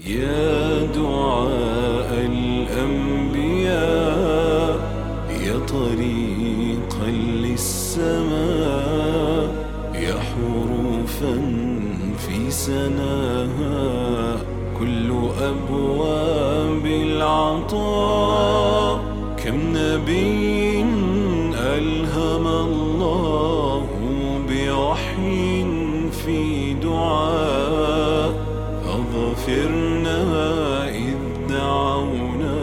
يا دعاء الأنبياء، يا طريقا للسماء، يا حروفا في سناها كل أبواب العطاء. كم نبي ألهم الله بوحي في دعاء، فاغفرنا إذ دعونا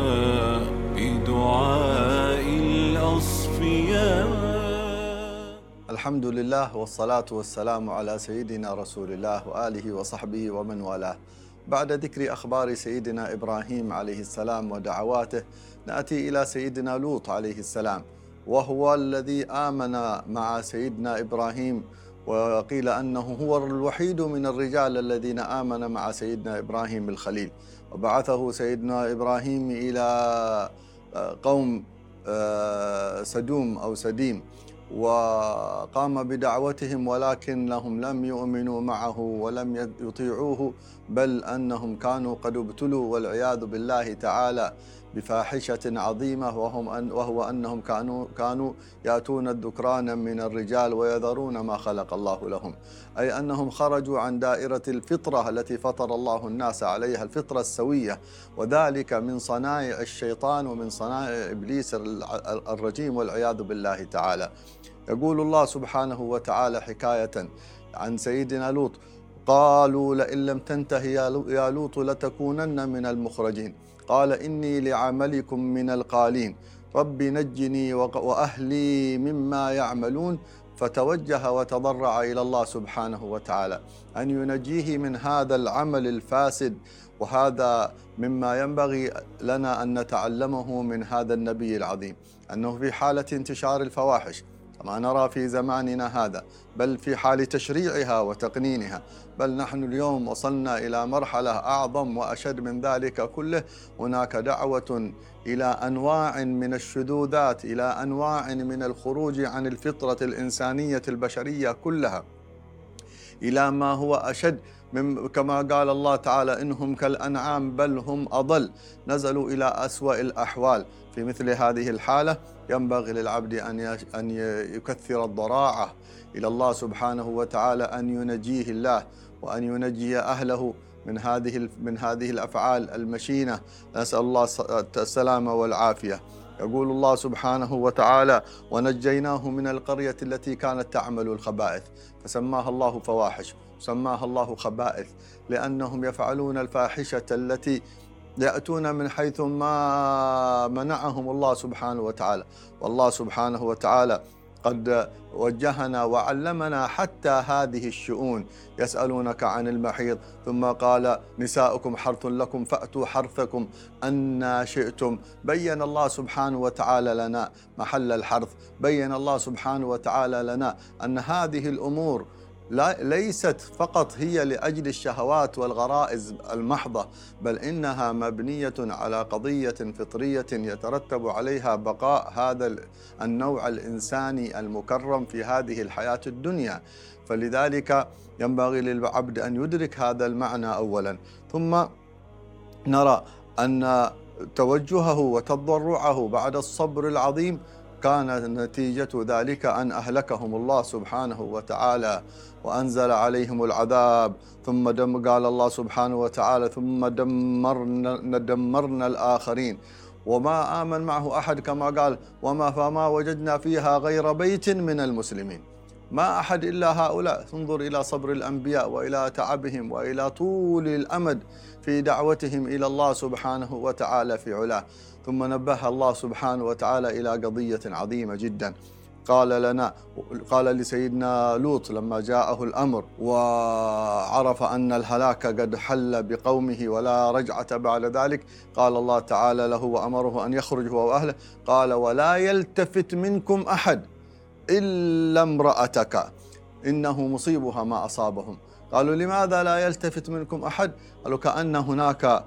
بدعاء الأصفياء. الحمد لله والصلاة والسلام على سيدنا رسول الله وآله وصحبه ومن والاه. بعد ذكر أخبار سيدنا إبراهيم عليه السلام ودعواته، نأتي إلى سيدنا لوط عليه السلام، وهو الذي آمن مع سيدنا إبراهيم، وقيل أنه هو الوحيد من الرجال الذين آمن مع سيدنا إبراهيم الخليل. وبعثه سيدنا إبراهيم إلى قوم سدوم أو سديم، وقام بدعوتهم، ولكنهم لم يؤمنوا معه ولم يطيعوه، بل أنهم كانوا قد ابتلوا والعياذ بالله تعالى بفاحشة عظيمة، وهو أنهم كانوا يأتون الذكران من الرجال ويذرون ما خلق الله لهم، أي أنهم خرجوا عن دائرة الفطرة التي فطر الله الناس عليها، الفطرة السوية، وذلك من صنائع الشيطان ومن صنائع إبليس الرجيم والعياذ بالله تعالى. يقول الله سبحانه وتعالى حكاية عن سيدنا لوط: قالوا لئن لم تنتهي يا لوط لتكونن من المخرجين، قال إني لعملكم من القالين، رب نجني وأهلي مما يعملون. فتوجه وتضرع إلى الله سبحانه وتعالى أن ينجيه من هذا العمل الفاسد، وهذا مما ينبغي لنا أن نتعلمه من هذا النبي العظيم، أنه في حالة انتشار الفواحش كما نرى في زماننا هذا، بل في حال تشريعها وتقنينها، بل نحن اليوم وصلنا إلى مرحلة أعظم وأشد من ذلك كله. هناك دعوة إلى أنواع من الشذوذات، إلى أنواع من الخروج عن الفطرة الإنسانية البشرية كلها، إلى ما هو أشد كما قال الله تعالى: إنهم كالأنعام بل هم أضل. نزلوا إلى أسوأ الأحوال. في مثل هذه الحالة ينبغي للعبد أن يكثر الضراعة إلى الله سبحانه وتعالى، أن ينجيه الله وأن ينجي أهله من هذه الأفعال المشينة. نسأل الله السلامة والعافية. يقول الله سبحانه وتعالى: ونجيناه من القرية التي كانت تعمل الخبائث، فسماها الله فواحش، سماها الله خبائث، لأنهم يفعلون الفاحشة التي يأتون من حيث ما منعهم الله سبحانه وتعالى. والله سبحانه وتعالى قد وجهنا وعلمنا حتى هذه الشؤون. يسألونك عن المحيض، ثم قال: نساؤكم حرث لكم فأتوا حرثكم أن شئتم. بين الله سبحانه وتعالى لنا محل الحرث، بين الله سبحانه وتعالى لنا أن هذه الأمور ليست فقط هي لأجل الشهوات والغرائز المحضة، بل إنها مبنية على قضية فطرية يترتب عليها بقاء هذا النوع الإنساني المكرم في هذه الحياة الدنيا. فلذلك ينبغي للعبد أن يدرك هذا المعنى أولا، ثم نرى أن توجهه وتضرعه بعد الصبر العظيم كانت نتيجة ذلك أن أهلكهم الله سبحانه وتعالى وأنزل عليهم العذاب. ثم قال الله سبحانه وتعالى: ثم دمرنا الآخرين وما آمن معه أحد، كما قال: فما وجدنا فيها غير بيت من المسلمين. ما أحد إلا هؤلاء. انظر إلى صبر الأنبياء وإلى تعبهم وإلى طول الأمد في دعوتهم إلى الله سبحانه وتعالى في علاه. ثم نبه الله سبحانه وتعالى إلى قضية عظيمة جدا. قال لسيدنا لوط لما جاءه الأمر وعرف أن الهلاك قد حل بقومه ولا رجعة بعد ذلك، قال الله تعالى له وأمره أن يخرج هو وأهله، قال: ولا يلتفت منكم أحد إلا امرأتك إنه مصيبها ما أصابهم. قالوا: لماذا لا يلتفت منكم أحد؟ قالوا: كأن هناك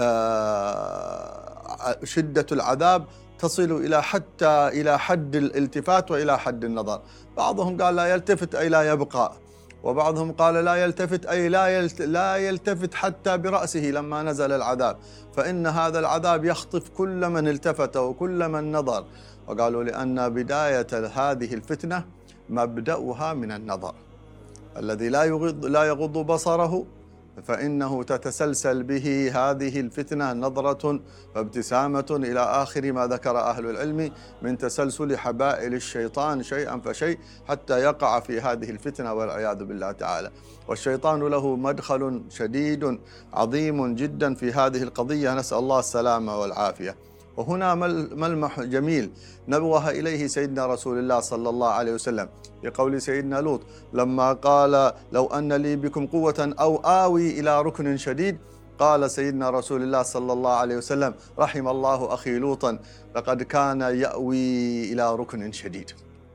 شدة العذاب تصل إلى حد الالتفات وإلى حد النظر. بعضهم قال لا يلتفت أي لا يبقى، وبعضهم قال لا يلتفت، أي لا يلتفت حتى برأسه لما نزل العذاب، فإن هذا العذاب يخطف كل من التفت وكل من نظر. وقالوا لأن بداية هذه الفتنة مبدأها من النظر، الذي لا يغض بصره فإنه تتسلسل به هذه الفتنة نظرة وابتسامة إلى آخر ما ذكر أهل العلم من تسلسل حبائل الشيطان شيئا فشيء حتى يقع في هذه الفتنة والعياذ بالله تعالى. والشيطان له مدخل شديد عظيم جدا في هذه القضية، نسأل الله السلامة والعافية. وهنا ملمح جميل نبوه إليه سيدنا رسول الله صلى الله عليه وسلم بقول سيدنا لوط لما قال لو أن لي بكم قوة أو آوي إلى ركن شديد، قال سيدنا رسول الله صلى الله عليه وسلم رحم الله أخي لوطا لقد كان يأوي إلى ركن شديد.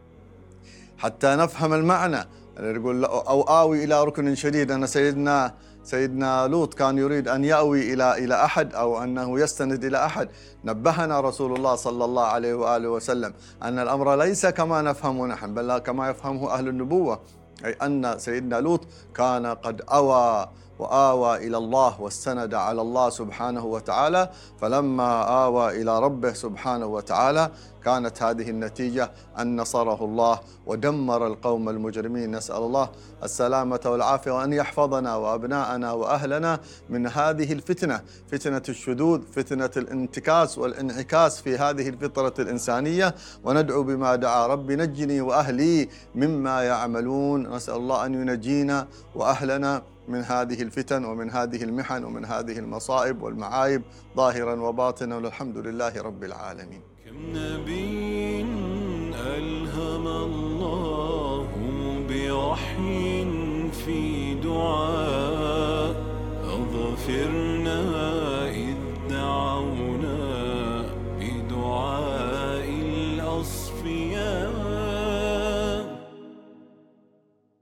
حتى نفهم المعنى، يقول أو آوي إلى ركن شديد، أن سيدنا لوط كان يريد أن يأوي إلى أحد أو أنه يستند إلى أحد. نبهنا رسول الله صلى الله عليه وآله وسلم أن الأمر ليس كما نفهمه نحن، بل كما يفهمه أهل النبوة، أي أن سيدنا لوط كان قد وآوى إلى الله واستند على الله سبحانه وتعالى، فلما آوى إلى ربه سبحانه وتعالى كانت هذه النتيجة أن نصره الله ودمر القوم المجرمين. نسأل الله السلامة والعافية، وأن يحفظنا وأبناءنا وأهلنا من هذه الفتنة، فتنة الشذوذ، فتنة الانتكاس والانعكاس في هذه الفطرة الإنسانية. وندعو بما دعا ربي نجني وأهلي مما يعملون. نسأل الله أن ينجينا وأهلنا من هذه الفتن ومن هذه المحن ومن هذه المصائب والمعايب ظاهرا وباطنا، والحمد لله رب العالمين. كم نبي ألهم الله بوحي في دعاء أغفرنا